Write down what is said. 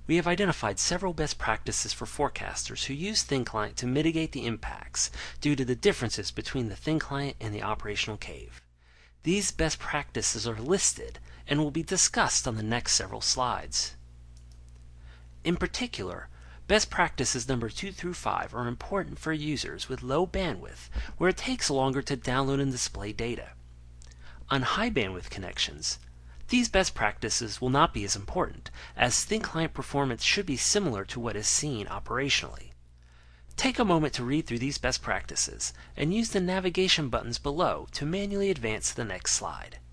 We have identified several best practices for forecasters who use ThinClient to mitigate the impacts due to the differences between the ThinClient and the operational cave. These best practices are listed and will be discussed on the next several slides. In particular, best practices number 2 through 5 are important for users with low bandwidth where it takes longer to download and display data. On high bandwidth connections, these best practices will not be as important, as ThinClient performance should be similar to what is seen operationally. Take a moment to read through these best practices and use the navigation buttons below to manually advance to the next slide.